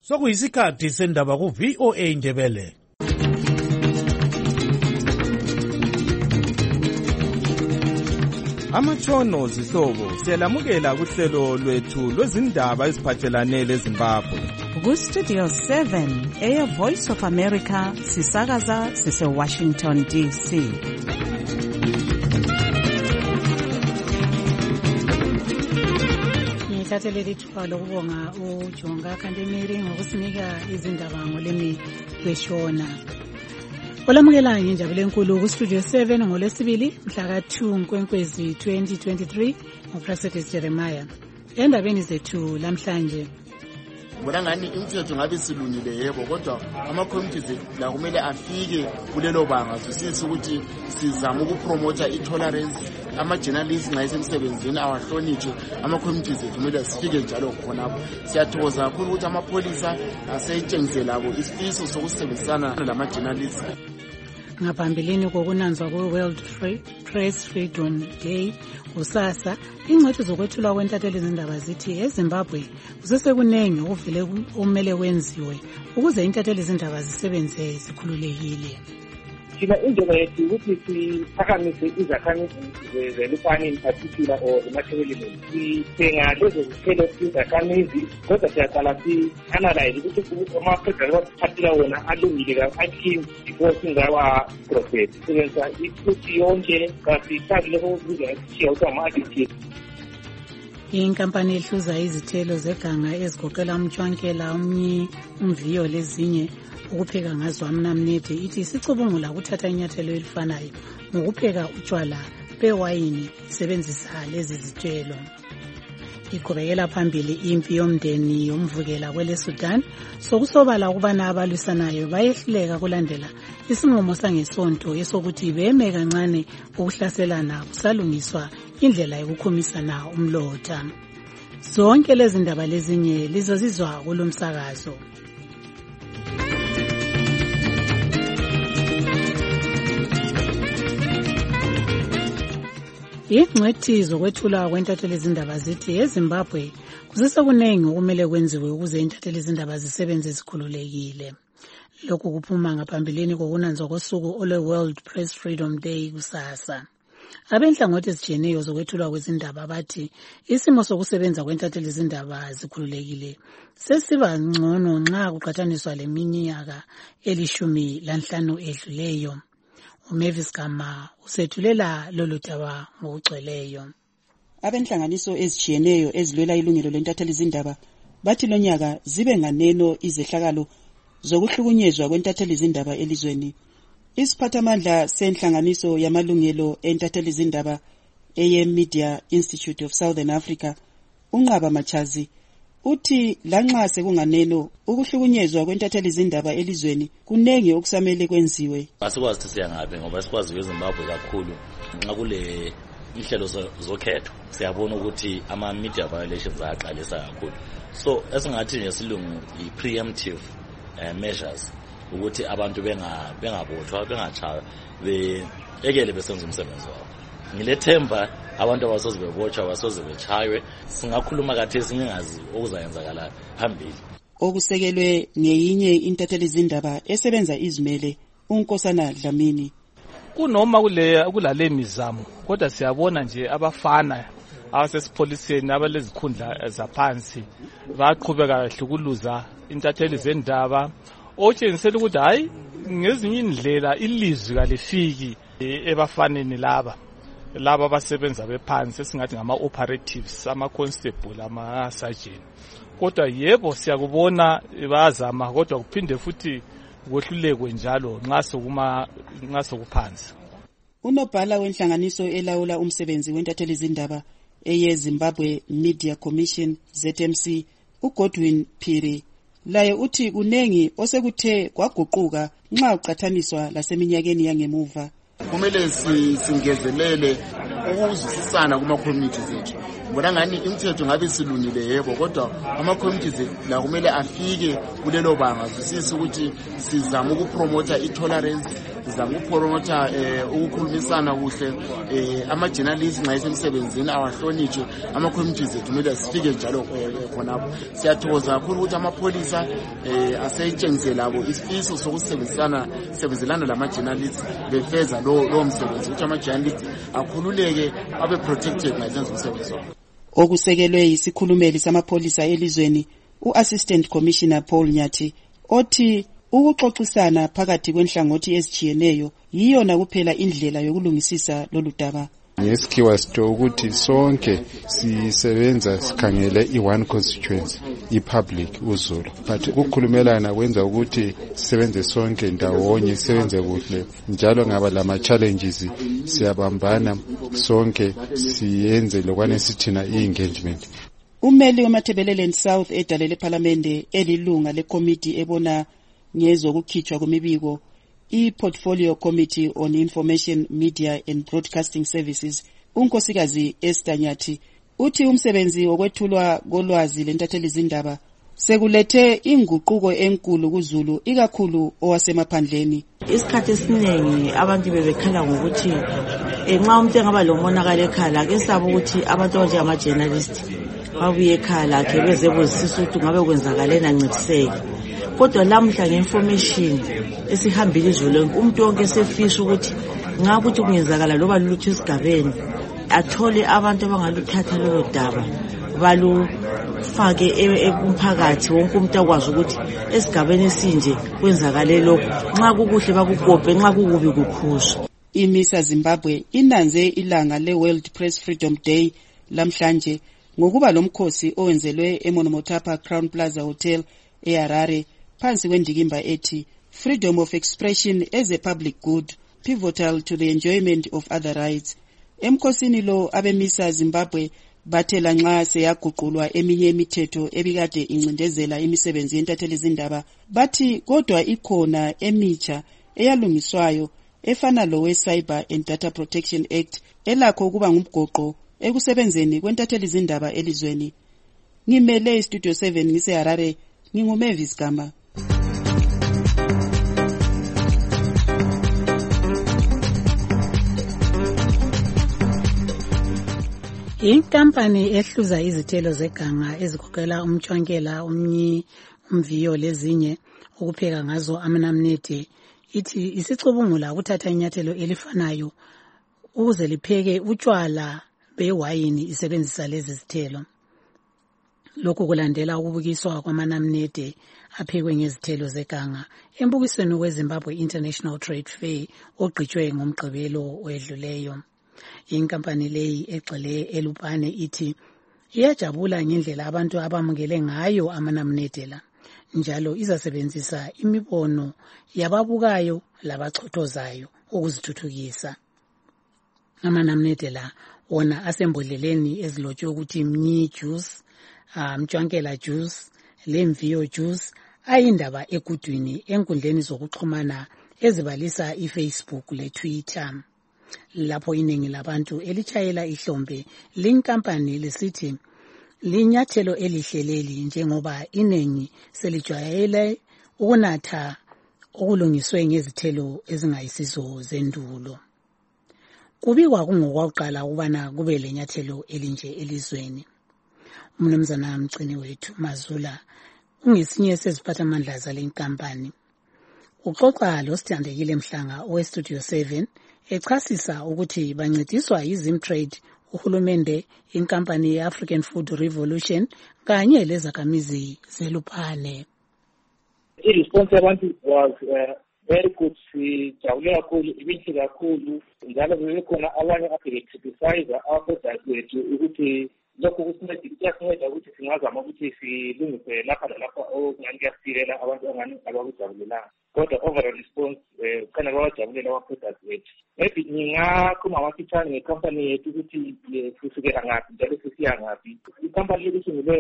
Sokuyisikhathi sendaba ku VOA Ndebele. Amatshono zihlobo siyalamukela kuhlelo lwethu lwezindaba eziphathelane leZimbabwe. Ku-Studio 7 Air Voice of America sisakaza sise-Washington DC. Ngithathele lithuba lokubonga uJonga Kandemiri ngokusinika izindaba ngolimi lweshona. Olamukela ngenjabulo enkulu ku-Studio 7 ngolwesibili mhla ka-2 Nkwenkwezi 2023 nguProfessor Jeremiah. Endabeni zethu lamhlanje Bona ngani imithetho ngabe silungile yebo kodwa ama-communities la kumele afike kulelo banga sisise ukuthi sizama ukupromota i-tolerance, ama-journalists ngayisemsebenzini awahlonitshe, ama-communities kumele sifike njalo khonapho. Siyathokoza kakhulu ukuthi amapholisa asetshengisele labo isifiso sokusebenzisana lama-journalists. Ngaphambilini kokunanzwa kwe-World Press Freedom Day kusasa, ingcwethi zokwethulwa kwentatheli izindaba zithi eZimbabwe kusesekunengi okuvele kumele kwenziwe ukuze intatheli izindaba zisebenze zikhululekile. Thina indlela yethu ukuthi siphakamise izakhamizi zelupani in particular or emathebelini. Sithenga lezo zithelo izakhamizi kodwa siyaqala si-analyze ukuthi ama-federal waphathela wona alungile akini before singawa process. Sibenzisa ifuthi yonke kasithathi lokho okubiza ekuthiwa ukuthi ama-additives. Inkampani ehluza izithelo zeganga ezigoqela umtshwankela, umviyo lezinye ukupheka ngazo amnamnede ithi isicubungula ukuthatha inyathelo elifanayo ngokupheka utshwala bewayini isebenzisa lezi zithelo. Iqhubekela phambili impi yomndeni yomvukela kwele Sudan sokusobala ukubana abalwisanayo bayehluleka kulandela isinqumo sangesonto esokuthi beme kancane ukuhlaselana kusalungiswa indlela yokukhumisana umlotha. Zonke lezi ndaba lezinye lizozizwa kulomsakazo. Ingcwethi zokwethula kwentatheli izindaba zithi eZimbabwe kusesekunengi okumele kwenziwe ukuze intatheli izindaba zisebenze zikhululekile. Lokhu kuphuma ngaphambilini kokunanzwa kosuku olwe-World Press Freedom Day kusasa. Abenhlangothi ezijiyeneyo zokwethulwa kwezindaba bathi isimo sokusebenza kwentatheli izindaba zikhululekile sesiba ngcono nxa kuqhathaniswa leminyaka 15 edluleyo. uMavis Gama usethulela lolu daba ngokugcweleyo. Abenhlanganiso ezijiyeneyo ezilwela ilungelo lentatheli izindaba bathi lonyaka zibe nganeno izehlakalo zokuhlukunyezwa kwentatheli izindaba elizweni. Isiphathamandla senhlanganiso yamalungelo entatheli izindaba eyeMedia Institute of Southern Africa, uNqaba Machazi, uthi lanxa sekunganeno ukuhlukunyezwa kwentatheli izindaba elizweni kunengi okusamele kwenziwe. Asikwazi ukuthi siyangabe ngoba sikwazi kweZimbabwe kakhulu nxa kule inhlelo zokhetho siyabona ukuthi ama-media violations ayaqalisa kakhulu. So esingathi nje silungu i-preemptive measures ukuthi abantu bengabotshwa bengatshaywa ekele besenza umsebenzi wabo. Ngilethemba abantu abasoze bebotshwa abasoze betshaywe singakhuluma kathesi ngingazi okuzayenzakala phambili. Okusekelwe ngeyinye intatheli izindaba esebenza izimele uNkosana Dlamini. Kunoma kulale mizamo kodwa siyabona nje abafana abasesipholiseni abalezikhundla zaphansi baqhubeka behlukuluza intatheli izindaba otshengisela ukuthi hayi ngezinye indlela ilizwi kalifiki ebafaneni laba abasebenza bephansi esingathi ngama-operatives, ama-constable, ama-sergeant. Kodwa yebo siyakubona bayazama kodwa kuphinde futhi kwehlulekwe njalo nxa sokuphansi. Unobhala wenhlanganiso elawula umsebenzi wentatheli izindaba eyeZimbabwe Media Commission ZMC uGodwin Phiri laye uthi kunengi osekuthe kwaguquka nxa uqhathaniswa laseminyakeni yangemuva. Kumele singezelele ukuzwisisana kuma-communities ethu. Bona ngani imithetho ngabe silungile yebo kodwa ama-communities la kumele afike kulelo banga sisise ukuthi sizama ukupromota i-tolerance, sizama ukupromotha ukukhulumisana kuhle ama-journalists nxa esemsebenzini awahlonitshwe, ama-communities ethu kumele sifike njalo khonapho. Siyathokoza kakhulu ukuthi amapholisa aseyitshengise labo isifiso sokusebenzelana lama-journalists befeza lowo msebenzi ukuthi ama-journalists akhululeke abe protected nxa esenza umsebenzi wabo. Okusekelwe yisikhulumeli samapholisa elizweni u-Assistant Commissioner Paul Nyathi othi ukuxoxisana phakathi kwenhlangothi ezijiyeneyo yiyona kuphela indlela yokulungisisa lolu daba. Ngesikhiwa sitho ukuthi sonke sisebenza sikhangele i-one constituency, i-public, uZulu. But ukukhulumelana kwenza ukuthi sisebenze sonke ndawonye, sisebenze kuhle. Njalo ngaba lama-challenges siyabambana sonke siyenze lokwane sithina i-engagement. Ummeli weMatabeleland South edalele ePhalamende elilunga lekomiti ebona ngezokukhitshwa kwemibiko i-Portfolio Committee on Information, Media and Broadcasting Services, unkosikazi Esther Nyathi, uthi umsebenzi wokwethulwa kolwazi lentatheli zindaba sekulethe inguquko enkulu kuZulu, ikakhulu owasemaphandleni. Isikhathi esiningi abantu bebekhala ngokuthi nxa umuntu engaba lomonakalo ekhala ake sabo ukuthi abantu abanjengama-journalist babuye ekhala ke bezebuzisisa ukuthi ngabe kwenzakaleni ancediseke. Kodwa lamhla nge-information esihambile izolo umuntu wonke esefisa ukuthi ngakuthi kungenzakala loba lulutho esigabeni athole abantu abangaluthatha lolo daba balufake kumphakathi wonke umuntu akwazi ukuthi esigabeni esinje kwenzakale lokho, nxa kukuhle bakukope, nxa kukubi kukhuzwe. IMISA Zimbabwe inanze ilanga le-World Press Freedom Day lamhlanje ngokuba lomkhosi owenzelwe eMonomotapa Crown Plaza Hotel eHarare phansi kwendikimba ethi Freedom of Expression as a Public Good, pivotal to the enjoyment of other rights. Emkhosini lo abemisa Zimbabwe bathela nxa seyaguqulwa eminye imithetho ebikade incindezela imisebenzi yentatheli zindaba, bathi kodwa ikhona emitsha eyalungiswayo efana lowe Cyber and Data Protection Act elakho kuba ngumgoqo ekusebenzeni kwentatheli zindaba elizweni. Ngimele iStudio 7 ngiseHarare, nginguMavis Gama. Inkampani ehluza izithelo zeganga ezigoqela umtshwankela, umviyo lezinye ukupheka ngazo amanamnede ithi isicubungula ukuthatha inyathelo elifanayo ukuze lipheke utshwala bewayini isebenzisa lezi zithelo. Lokhu kulandela ukubukiswa kwamanamnede aphekwe ngezithelo zeganga embukisweni weZimbabwe International Trade Fair ogqitshwe ngomgqibelo wedluleyo. Inkampani leyi egxile eLupane ithi iyajabula ngendlela abantu abamukele ngayo amanamnede la, njalo izasebenzisa imibono yababukayo labachothozayo ukuzithuthukisa. Amanamnede la wona asembodleleni ezilotshwe ukuthi mnyi juice, mtshwankela juice, lemviyo juice, ayindaba egudwini enkundleni zokuxhumana ezibalisa iFacebook leTwitter. Lapho iningi labantu elitshayela ihlombe linkampani lisithi linyathelo elihleleli njengoba iningi selijwayele ukunatha okulungiswe ngezithelo ezingayisizo zendulo. Kubikwa kungokwakuqala ukubana kube lenyathelo elinje elizweni. Umnumzana mgcini wethu Mazula ungesinye seziphathamandla zale nkampani. Uxoxa loSithandekile Mhlanga oweStudio 7 echasisa ukuthi bancediswa yiZimtrade, uhulumende, inkampani ye-African Food Revolution kanye lezakhamizi zeLupane. I-response yabantu was very good. Sijabule kakhulu, ibinhle kakhulu, njalo bebekhona abanye abhe-criticize our-products wethu ukuthi lokho kuyasinceda ukuthi singazama ukuthi silungise lapha lalapha okungani kuyasilela abantu angani abakujabulelanga. Kodwa overall response khona bawajabulela ama-products wethu. Maybe ngingaqhuma amafitshane ngecompany yethu ukuthi kusukela ngaphi njalo sesiya ngaphi. Icompany yethu isungulwe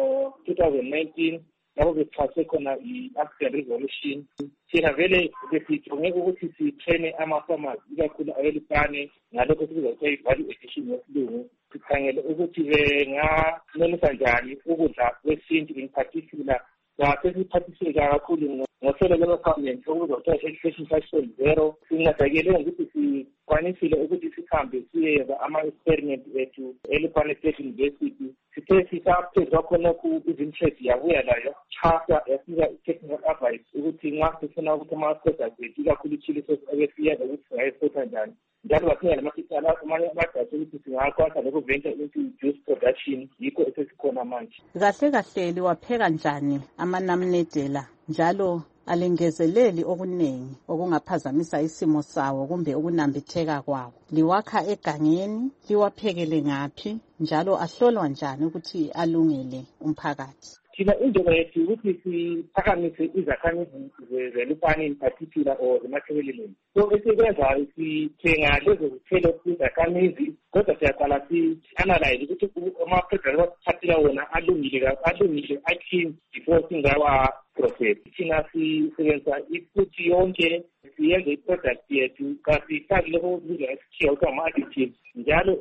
ngo-2019 lapho bexhase khona i-African Revolution. Thina vele besijonge ukuthi sitraine ama-farmers ikakhulu awelupane ngalokho sikuza kuthiwa i-value addition yesilungu. Sikhangele ukuthi benganelisa njani ukudla kwesintu, in particular sesiphathiseke kakhulu ngohlelo lwama-government okuzothiwa Education 5.0. Sincedakele ngokuthi sikwanisile ukuthi sihambe siyenza ama-experiment ethu eLupane State University. Sithe sisaphezwa khonokho i-interest yabuya layo chasa yasinika i-technical advice ukuthi nxa sifuna ukuthi ama-products ethu ikakhulu ichili sauce ebesiyenza ukuthi singayisiphatha njani. Njalo basinga lamasitala amanye amadasi ukuthi singakwazi nokuventure into juice production, yikho esesikhona manje. Kahle kahle liwapheka njani amanamnedela njalo alengezeleli okuningi okungaphazamisa isimo sawo kumbe ukunambitheka kwawo? Liwakha egangeni, liwaphekele ngaphi njalo ahlolwa njani ukuthi alungele umphakathi? Thina indlela yethu ukuthi siphakamise izakhamizi zeLupane in particular or emathebeleleni. So esikwenzayo sithenga lezo zithelo izakhamizi, kodwa siyaqala si-analyze ukuthi ama-products wasithathela wona alungile, a-clean before singawa process. Thina sisebenzisa ifuthi yonke siyenze i-product yethu kasifaki lokho okubizwa ngesikhiwa ukuthi ama-additives. Njalo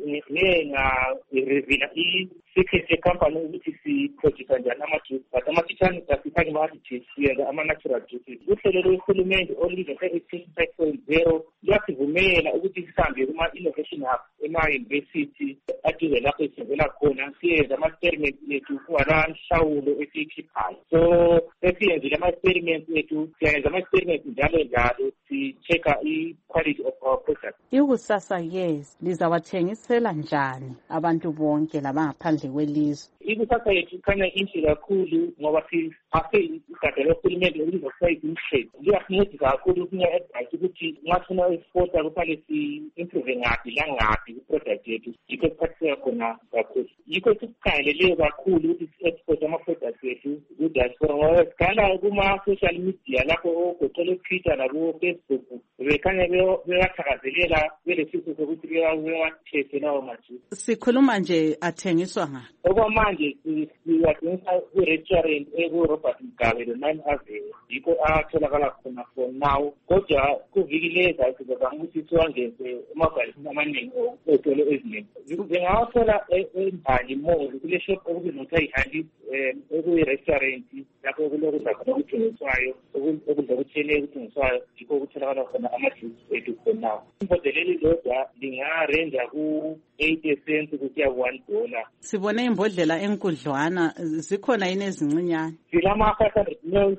ngenga-revila i-secret ye-company ukuthi siproduce njani ama-juice, but ama-kitchen kasifaki ama-additives, siyenza ama-natural juices. Uhlelo lwehulumende olubizwa nge-Education 5.0 luyasivumela ukuthi sihambe kuma-innovation hub ema-university aduze lapho esivela khona, siyenza ama-experiment ethu kungalanhlawulo esiyikhiphayo. So siyenzile ama-experiments ethu, siyenza ama-experiments njalo si-check-a i-quality of our products. Ikusasa yes lizawathengisela njani abantu bonke labangaphandle kwelizwe? Ikusasa yethu ikhanya inhle kakhulu ngoba siphathe igada lohulumende olubizwa kuthiwa i-interest. Liyasincedisa kakhulu kunya-advice ukuthi nxa sifuna u-exporta kufanele si-improve ngaphi langaphi ku-product yethu. Yikho siphathiseka khona kakhulu. Yikho sikukhangeleleyo kakhulu ukuthi si-export ama-products ethu ku-diaspora ngoba sikhala kuma-social media lapho ogoqela u-Twitter nabo-Facebook bekhanya bewathakazelela belesifiso sokuthi bewathethe lawo majuice. Sikhuluma nje athengiswa ngaphi? Okwamanje siwadingisa ku-restaurant eku-Robert Mugabe lo-9 Avenue, yikho atholakala khona for now. Kodwa kuviki leza sizazama ukuthi siwangeze emabhalisini amaningi ezitolo eziningi. Zingawathola eMbali Mall kule shop okubizwa kuthiwa i-Alice ekuyi-restaurant lapho kulokudla khona okuthengiswayo, okudla okuthile okuthengiswayo, yikho okutholakala khona amajuice ethu for now. Imbodleleli lodwa lingarenja ku-8 cents kusiya $1. Sibone imbodlela enkudlwana, zikhona yini ezincinyane? Silama-500 ml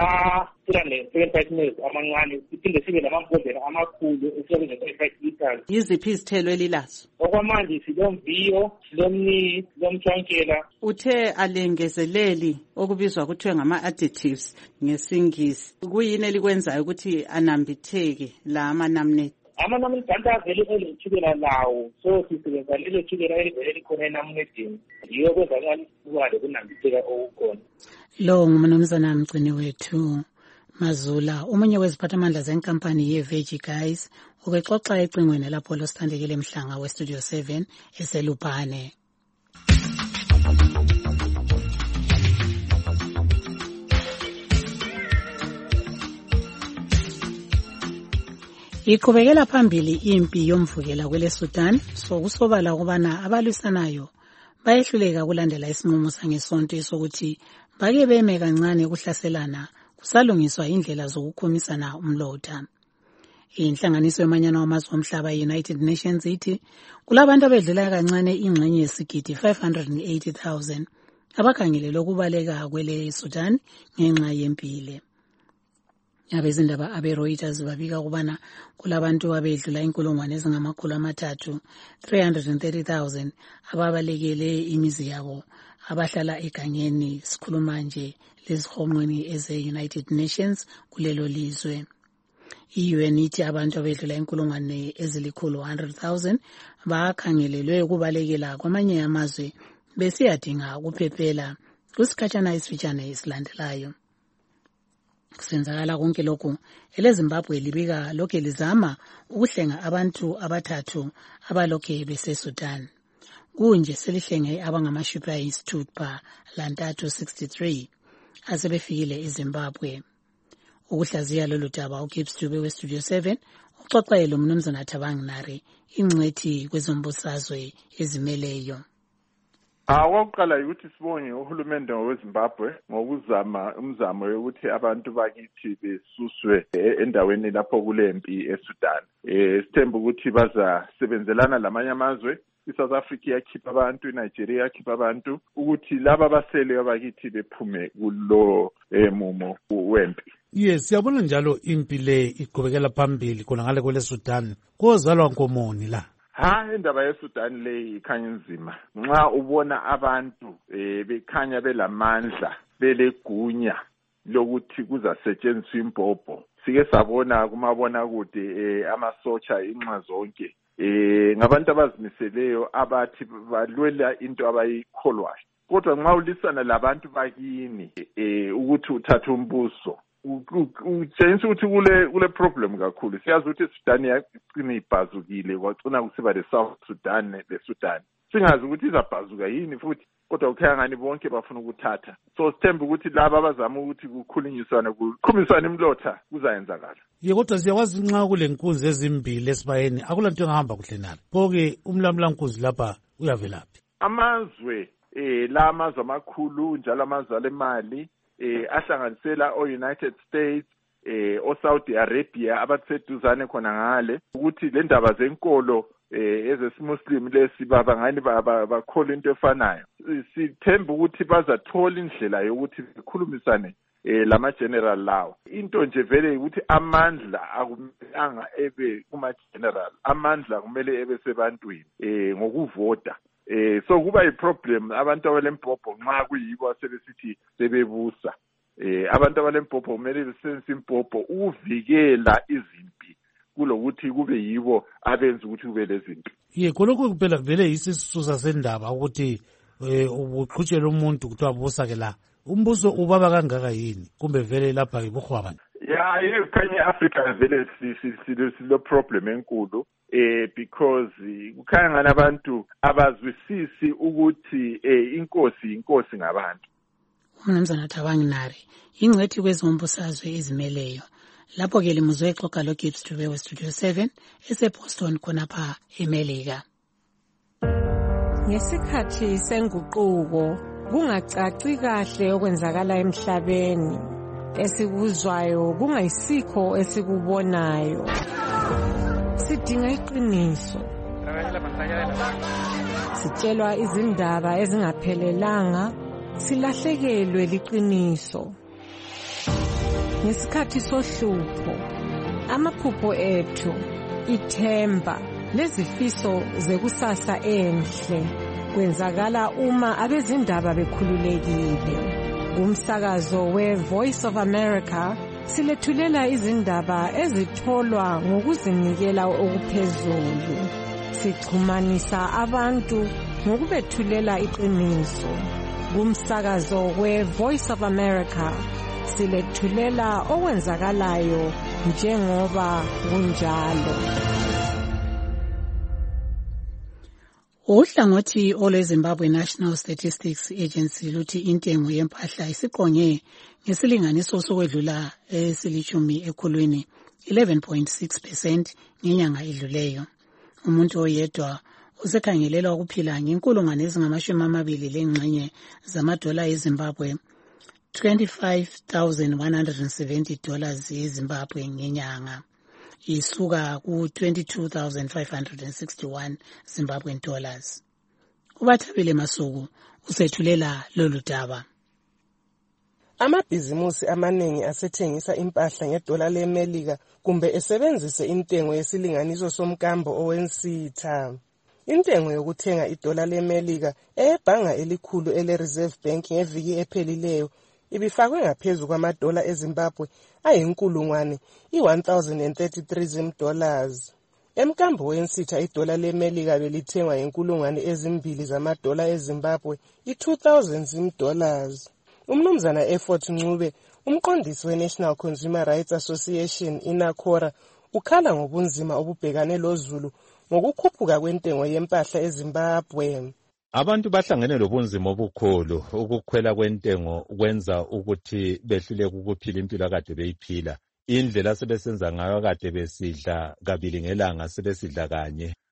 lama-375 ml amancane, siphinde sibe lamambodlela amakhulu esiyabiza 25 liters. Yiziphi izithelo elilazo? Okwamanje silomviyo, silomniyi, silomtshwankela. Uthe alengezeleli okubizwa kuthiwe ngama-additives ngesingisi. Kuyini elikwenzayo ukuthi anambitheke la amanamnede? Amanamnede kanti avele elethukela lawo, so sisebenza lelo thukela elivele likhona enamnedeni. Yiyo kwenza ukubale kunambitheka okukhona. Lo ngumnumzana mgcini wethu Mazula, omunye weziphathamandla zenkampani ye-Veggie Guys, ubexoxa ecingweni lapho losithandekile Mhlanga we-Studio 7 eselupane. Iqhubekela phambili impi yomvukela kwele Sudan, sokusobala ukubana abalwisanayo bayehluleka kulandela isinqumo sangesonto sokuthi bake beme kancane ukuhlaselana kusalungiswa indlela zokukhumisana umlotha. Inhlanganiso yomanyano wamazwe omhlaba United Nations ithi kulabantu abedlula kancane ingxenye yesigidi 580,000 abakhangelelwe ukubaleka kwele Sudan ngenxa yempile. Abezindaba abe-Reuters babika ukubana kulabantu abedlula inkulungwane ezingama-330,000 ababalekele imizi yabo abahlala egangeni. Sikhuluma nje lezihonqweni eze-United Nations kulelo lizwe. I-UN ithi abantu abedlula inkulungwane ezili-100,000 bakhangelelwe ukubalekela kwamanye amazwe besiyadinga ukuphephela kusikhatshana esifitshane esilandelayo. Kusenzakala konke lokhu eleZimbabwe libika lokhe lizama ukuhlenga abantu abathathu abalokhe beseSudan. Kunje selihlenge abangamashupha ayisithupha lantathu 63 asebefikile eZimbabwe. Ukuhlaziya lolu daba uGibbs Dube we-Studio 7 uxoxele lo mnumzana Thabang Nare ingcwethi kwezombusazwe ezimeleyo. Okokuqala ukuthi sibonge uhulumende weZimbabwe ngokuzama umzamo yokuthi abantu bakithi besuswe endaweni lapho kulempi eSudan. Sithemba ukuthi bazasebenzelana lamanye amazwe. iSouth Africa yakhipha abantu, iNigeria yakhipha abantu ukuthi laba basele abakithi bephume kulo mumo wempi. Yes, siyabona njalo impi le iqhubekela phambili khona ngale kwele Sudan. Kozalwa nkomoni la. Indaba yeSudan le ikhanya inzima. Nxa ubona abantu bekhanya belamandla, belegunya lokuthi kuzasetshenziswa impopho. Sike sabona kumabona kude amasotsha inxa zonke. Ngabantu abazimiseleyo abathi balwela into abayikholwayo. Kodwa nxa ulisana labantu bakini ukuthi uthatha umbuso utshengisa ukuthi kule problem kakhulu. Siyazi ukuthi iSudan yaqina ibhazukile kwacina kusiba leSouth Sudan leSudan. Singazi ukuthi izabhazuka yini futhi kodwa ukhaya ngani bonke bafuna ukuthatha. So sithemba ukuthi laba abazama ukuthi kukhulunyiswane imlotha kuzayenzakala. Kodwa siyakwazi nxa kule nkunzi ezimbili esibayeni akulanto engahamba kuhle nalo. Phoke umlamla nkunzi lapha uyavelaphi? Amazwe la amazwe amakhulu njalo amazwe alemali ahlanganisela o-United States, o-Saudi Arabia abaseduzane khona ngale ukuthi le ndaba zenkolo ezesimuslim lesi babangani bakholwa into efanayo. Sithemba ukuthi bazathola indlela yokuthi bekhulumisane lama general lawo. Into nje vele ukuthi amandla akumelanga ebe kuma general, amandla kumele ebe sebantwini ngokuvota. So kuba iproblem abantu abalempopho nxa kuyibo asebesithi sebebusa. Abantu abalempopho kumele besebenzise impopho ukuvikela izimpi kulokuthi kube yibo abenza ukuthi kube lezimpi. Khonokho kuphela vele isisusa sendaba ukuthi ubuqhutshela umuntu kuthiwa busa ke la. Umbuso ubaba kangaka yini kumbe vele lapha ibukhwaba? Kanye Africa vele silo problem enkulu. Because kukhanya ngani abantu abazwisisi ukuthi inkosi ngabantu. Umnumzana Thabangi Nari ingcethi kwezombusazwe ezimeleyo. Lapho ke limuzwe exoxa lo Gibbs Dube we Studio 7 eseBoston khonapha eMelika. Ngesikhathi senguquko kungacaci kahle okwenzakala emhlabeni. Esikuzwayo kungayisikho esikubonayo. Sidinga iqiniso. Sitshelwa izindaba ezingaphelelanga, silahlekelwe liqiniso. Ngesikhathi sohlupho, amaphupho ethu, ithemba, lezifiso zekusasa enhle, kwenzakala uma abezindaba bekhululekile. Kumsakazo we-Voice of America, silethulela izindaba ezitholwa ngokuzinikela okuphezulu. Sixhumanisa abantu ngokubethulela iqiniso. Kumsakazo we-Voice of America, silethulela okwenzakalayo njengoba kunjalo. Uhlangothi olweZimbabwe National Statistics Agency luthi intengo yempahla isiqonge ngesilinganiso sokwedlula esilishumi ekhulwini 11.6% ngenyanga edluleyo. Umuntu oyedwa usekhangelelwa ukuphila ngenkulungwane ezingamashumi lengxenye zamadola eZimbabwe, $25,170 eZimbabwe ngenyanga. Isuka ku 22,561 Zimbabwean dollars. Ubathabile Masuku usethulela lolu daba. Amabhizimusi amaningi asethengisa impahla ngedola leMelika kumbe esebenzise intengo yesilinganiso somkambo owensitha. Intengo yokuthenga idola leMelika ebhanga elikhulu ele-Reserve Bank ngeviki ephelileyo ibifakwe ngaphezu kwamadola eZimbabwe ayinkulungwane $1,033. Emkambo wensitha idola leMelika belithengwa inkulungwane ezimbili zamadola eZimbabwe $2,000. Umnumzana Effort Ncube, umqondisi we-National Consumer Rights Association iNACORA, ukhala ngobunzima obubhekane lozulu ngokukhuphuka kwentengo yempahla eZimbabwe. Abantu bahlangene lobunzima obukhulu. Ukukhwela kwentengo kwenza ukuthi behluleke ukuphila impilo akade beyiphila. Indlela sebesenza ngayo kade besidla kabili ngelanga sebesidla kanye.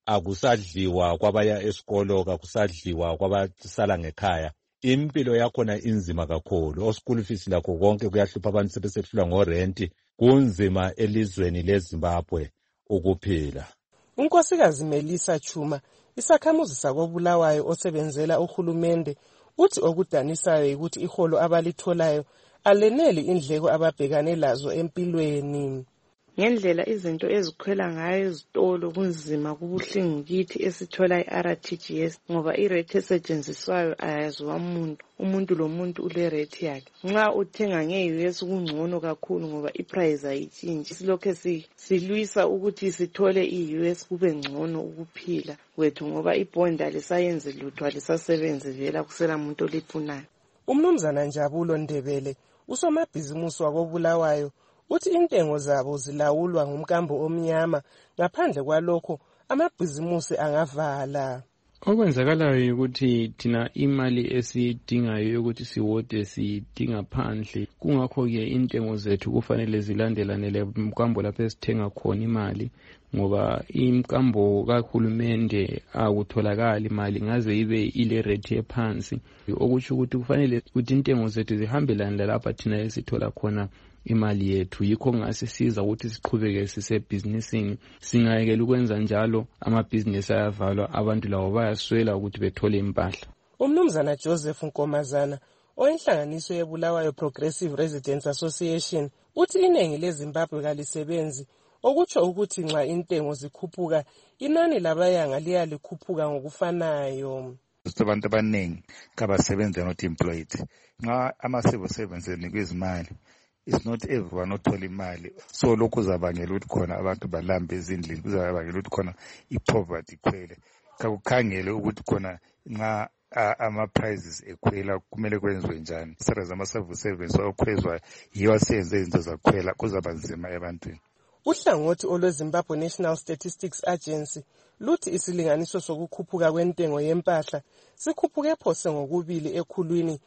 akusadliwa kwabaya esikolo, akusadliwa kwabasala ngekhaya. Impilo yakhona inzima kakhulu. O-school fees lakho konke kuyahlupha, abantu sebesehlula ngorenti. Kunzima elizweni leZimbabwe ukuphila. Unkosikazi Melissa Chuma, isakhamuzi sakoBulawayo osebenzela uhulumende, uthi okudanisayo ukuthi iholo abalitholayo aleneli indleko ababhekane lazo empilweni. Ngendlela izinto ezikhwela ngayo ezitolo kunzima, kubuhlungu kithi esithola i-RTGS ngoba irate esetshenziswayo ayaziwa umuntu lomuntu ule rate yakhe. Nxa uthenga nge-US kungcono kakhulu ngoba iprice ayitshintshi. Silokhe silwisa ukuthi sithole i-US kube ngcono ukuphila kwethu ngoba ibhondi alisayenzi lutho, alisasebenzi vela, kusela muntu olifunayo. Umnumzana Njabulo Ndebele, usomabhizimusi wakoBulawayo, uthi intengo zabo zilawulwa ngumkambo omnyama, ngaphandle kwalokho amabhizimusi angavala. Okwenzakalayo ukuthi thina imali esidingayo ukuthi siwode sidinga phandle, kungakho-ke intengo zethu kufanele zilandelanele umkambo lapho esithenga khona imali, ngoba imkambo kahulumende akutholakali imali ngaze ibe ile rate ephansi, okutsho ukuthi kufanele ukuthi intengo zethu zihambelane lalapha thina esithola khona imali yethu. Yikho ngasisiza ukuthi siqhubeke sisebhizinisini. Singayekela ukwenza njalo amabhizinisi ayavalwa, abantu labo bayaswela ukuthi bethole impahla. Umnumzana Joseph Nkomazana, oyinhlanganiso yeBulawayo Progressive Residents Association, uthi iningi leZimbabwe kalisebenzi, okutsho ukuthi nxa intengo zikhuphuka inani labayanga liyalikhuphuka ngokufanayo. Abantu abaningi kabasebenza not employed. Nxa ama-civil servants enikwe izimali, it's not everyone othola imali. So lokhu kuzabangela ukuthi khona abantu balambe ezindlini, kuzabangela ukuthi khona i-poverty ikhwele. Kakukhangele ukuthi khona nxa ama-prices ekhwela kumele kwenziwe njani. Isara ama-civil servants okhwezwayo yiwo aseyenze izinto zakhwela, kuzaba nzima ebantwini. Uhlangothi olweZimbabwe National Statistics Agency luthi isilinganiso sokukhuphuka kwentengo yempahla sikhuphuke phose ngokubili ekhulwini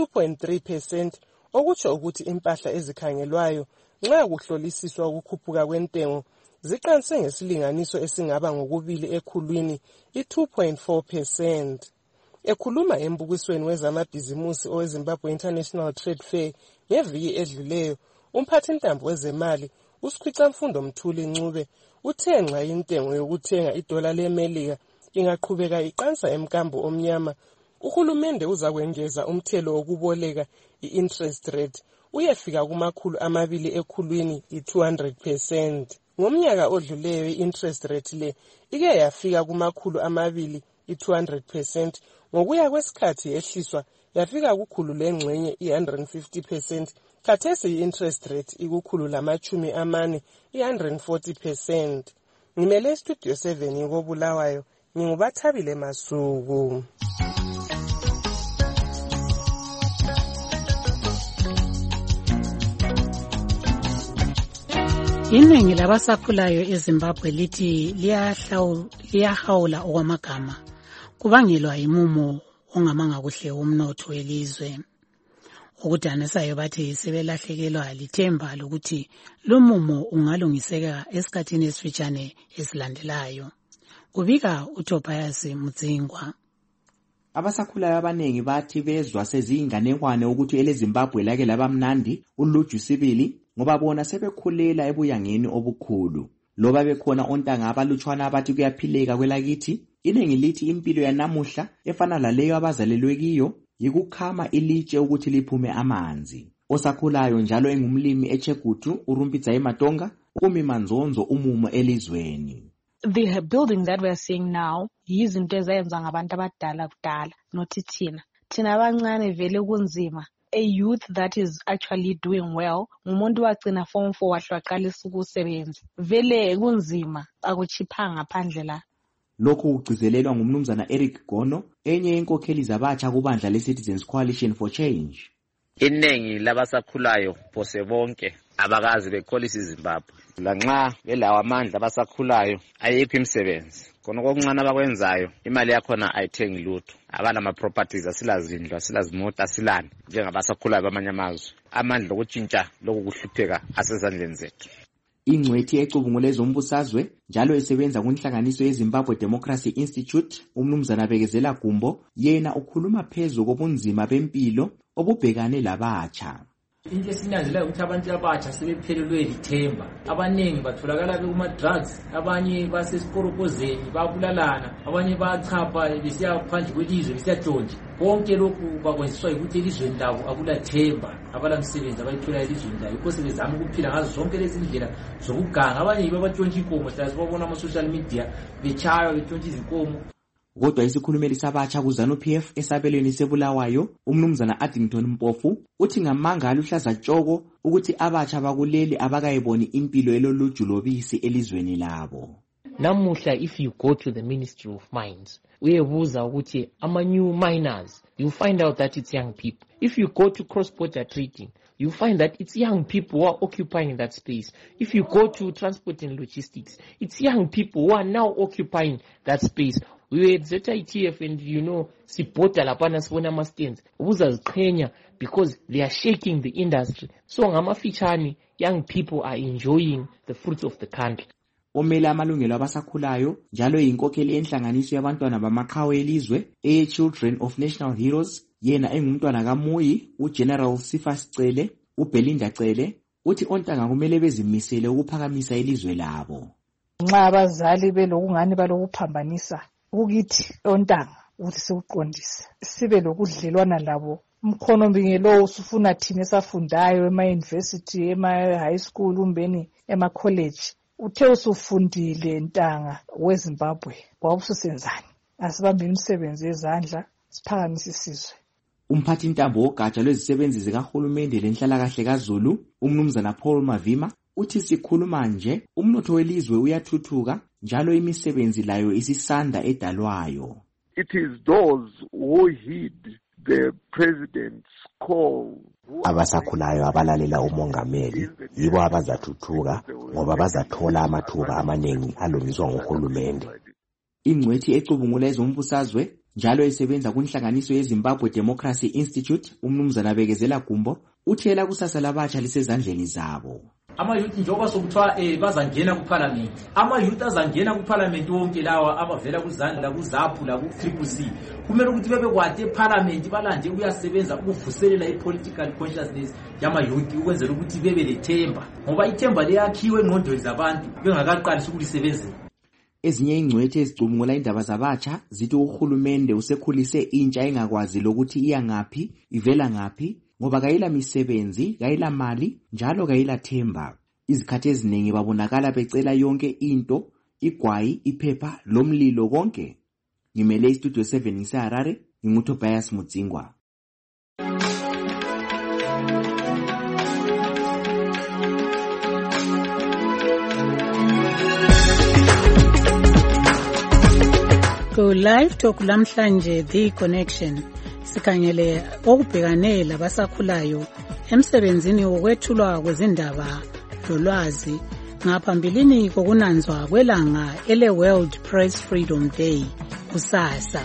i-2.3%, okutsho ukuthi impahla ezikhangelwayo nxa kuhlolisiswa ukukhuphuka kwentengo ziqanse ngesilinganiso esingaba ngokubili ekhulwini i-2.4%. Ekhuluma embukisweni wezamabhizimusi oweZimbabwe International Trade Fair ngeviki edluleyo, umphathintambo wezemali uSikhwicamfundo Mthuli Ncube uthe nxa intengo yokuthenga idola leMelika ingaqhubeka iqansa emkambo omnyama, uhulumende uzakwengeza umthelo wokuboleka i-interest rate uyefika kuma-200 ekhulwini i-200%. Ngomnyaka odluleyo i-interest rate le ike yafika kuma-200 i-200%, ngokuya kwesikhathi yehliswa yafika kukhulu lengxenye i-150%. Khathesi i-interest rate ikukhulu-40 i-140%. Ngimele Studio 7 koBulawayo, nginguBathabile Masuku. Iningi labasakhulayo eZimbabwe lithi liyahawula okwamagama kubangelwa yimumo ongamanga kuhle umnotho welizwe. Okudanisayo bathi sebelahlekelwa lithemba lokuthi lo mumo ungalungiseka esikhathini esifitshane esilandelayo. Kubika uTobias Mudzingwa. Abasakhulayo abanengi bathi bezwa seziyinganekwane ukuthi eleZimbabwe lake labamnandi uluju sibili ngoba bona sebekhulela ebuyangeni obukhulu. Loba bekhona ontanga abalutshwana abathi kuyaphileka kwelakithi, iningi lithi impilo yanamuhla efana laleyo abazalelwe kiyo yikukhama ilitshe ukuthi liphume amanzi. Osakhulayo njalo engumlimi eChegutu uRumpitsa eMatonga umi manzonzo umumo elizweni. The building that we are seeing now yizinto ezayenza ngabantu abadala kudala, nothi thina abancane vele kunzima. A youth that is actually doing well, ngumuntu wagcina form 4 wahlwaqalisa ukusebenza. Vele kunzima, akuchiphanga phandle la. Lokhu kugcizelelwa ngumnumzana Eric Gono, enye yenkokheli zabatsha kubandla le-Citizens Coalition for Change. Iningi labasakhulayo phose bonke abakazi bekholisa iZimbabwe. Lanxa belawo amandla abasakhulayo ayikho imisebenzi. Khona kokuncane abakwenzayo imali yakhona ayithengi lutho. Abanama-properties asilazindlu, asilazimota, asilani njengabasakhulayo bamanye amazwe. Amandla okutshintsha lokhu kuhlupheka asezandleni zethu. Ingcwethi ecubungule ezombusazwe njalo esebenza kunhlanganiso yeZimbabwe Democracy Institute, umnumzana Bekezela Gumbo, yena ukhuluma phezu kobunzima bempilo obubhekane labatsha. Into esinanzelayo ukuthi abantu abatsha sebephelelwe lithemba. Abanengi batholakala kuma-drugs, abanye basesikorobhozeni babulalana, abanye bayachapha besiya phandle kwelizwe besiyatshontsha. Konke lokhu bakwenziswa yikuthi elizweni labo akulathemba, abalamsebenzi abayithola elizweni labo. Yikho sebezama ukuphila ngazo zonke lezi ndlela zokuganga. Abanye yibo abatshontsha inkomo, hlala sibabona ama-social media betshaywa betshontsha izinkomo. Kodwa isikhulumeli sabatsha kuZANU-PF esabelweni seBulawayo, umnumzana Addington Mpofu, uthi ngamanga aluhlaza tshoko ukuthi abatsha bakuleli abakayiboni impilo eloluju lobisi elizweni labo. Namuhla if you go to the Ministry of Mines, uyebuza ukuthi ama-new miners, you find out that it's young people. If you go to cross-border trading, you find that it's young people who are occupying that space. If you go to transport and logistics, it's young people who are now occupying that space. We were at ZITF and sibhoda lapana sibona ama-stands. Ubuzaziqhenya because they are shaking the industry. So ngamafitshane, young people are enjoying the fruits of the country. Omele amalungelo abasakhulayo njalo yinkokheli enhlanganiso yabantwana bamaqhawe elizwe Children of National Heroes, yena engumntwana kaMuyi, uGeneral Sifa Sicele, uBelinda Cele, uthi ontanga kumele bezimisele ukuphakamisa ilizwe labo. Nxa abazali belokungani balokuphambanisa ukithi ontanga ukuthi siuqondise sibe lokudlelwana labo. Umkhonombingelowo usufuna thina esafundayo ema-university, ema-high school, umbeni ema-college. Uthe usufundile ntanga weZimbabwe, wawususenzani? Asibambe imisebenzi yezandla siphakamise isizwe. Umphathi ntambo wogatsha lwezisebenzi zikahulumende lenhlalakahle kaZulu, umnumzana Paul Mavima, uthi sikhuluma nje umnotho welizwe uyathuthuka njalo imisebenzi layo isisanda edalwayo. It is those who heed the president's call. Abasakhulayo abalalela umongameli yibo abazathuthuka ngoba bazathola amathuba amaningi alungiswa nguhulumende. Ingcwethi ecubungula ezombusazwe njalo esebenza kunhlanganiso yeZimbabwe Democracy Institute, umnumzana Bekezela Gumbo, uthela kusasa labatsha lisezandleni zabo. Ama-youth njengoba sokuthiwa bazangena kuparliament, ama-youth azangena kuparliament wonke lawa abavela kuzandla kuZAPU laku-CCC, kumele ukuthi bebekwade eparliament balande ukuyasebenza ukuvuselela i-political consciousness yama-youth ukwenzela ukuthi bebe lethemba, ngoba ithemba liyakhiwe engqondweni zabantu bengakaqalisi ukulisebenzela. Ezinye ingcwethi ezicubungula indaba zabatsha zithi uhulumende usekhulise intsha engakwazi lokuthi iya ngaphi, ivela ngaphi, ngoba kayila misebenzi, kayila mali, njalo kayila themba. Izikhathi eziningi babonakala becela yonke into, igwayi, iphepha, lomlilo konke. Ngimele istudio 7 ngiseHarare, nginguTobias Mudzingwa. Ku live talk lamhlanje The Connection sikhangele okubhekane labasakhulayo emsebenzini wokwethulwa kwezindaba lolwazi ngaphambilini kokunanzwa kwelanga ele World Press Freedom Day kusasa.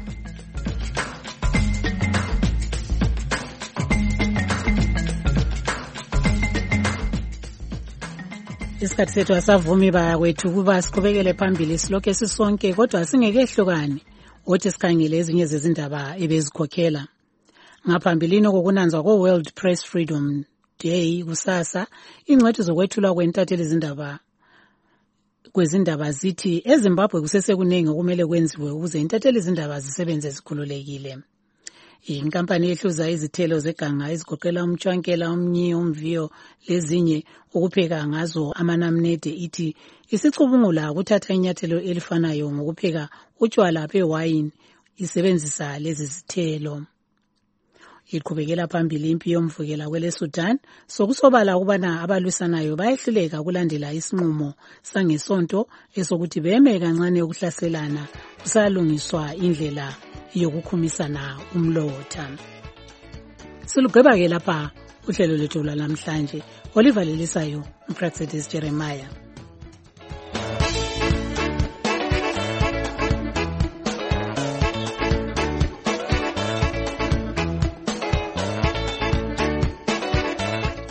Isikhathi sethu asavumi bakwethu kuba siqhubekele phambili silokho sisonke kodwa singekehlukani othi sikhangele ezinye zezindaba ebezikhokhela. Ngaphambilini kokunanzwa ko-World Press Freedom Day kusasa, ingcwethi zokwethulwa kwentatheli kwezindaba zithi eZimbabwe kusesekuningi okumele kwenziwe ukuze intatheli izindaba zisebenze zikhululekile. Inkampani ehluza izithelo zeganga ezigoqela umtshwankela, umnyi, umviyo lezinye ukupheka ngazo amanamnede ithi isicubungula ukuthatha inyathelo elifanayo ngokupheka utshwala bewayini isebenzisa lezi zithelo. Iqhubekela phambili impi yomvukela kwele Sudan sokusobala ukubana abalwisanayo bayehluleka kulandela isinqumo sangesonto esokuthi beme kancane ukuhlaselana kusalungiswa indlela yokukhumisana umlotha. Silugweba ke lapha uhlelo lethu lamhlanje. Oliver Lelisayo, uPractice Jeremiah.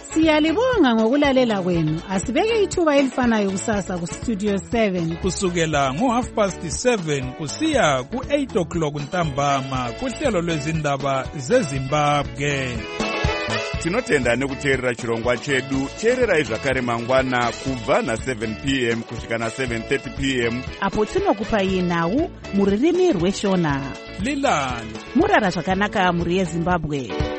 Siyalibonga ngokulalela kwenu. Asibeke ithuba elifanayo kusasa kustudio 7 kusukela ngo7:30 kusiya ku8 o'clock ntambama kuhlelo lwezindaba zeZimbabwe. Tinotenda nekuteerera chirongwa chedu. Teererai zvakare mangwana kubva na7 p.m. kusvika na7:30 p.m. apo tinokupai nhau mururimi rweshona. Lilani murara zvakanaka muri yeZimbabwe.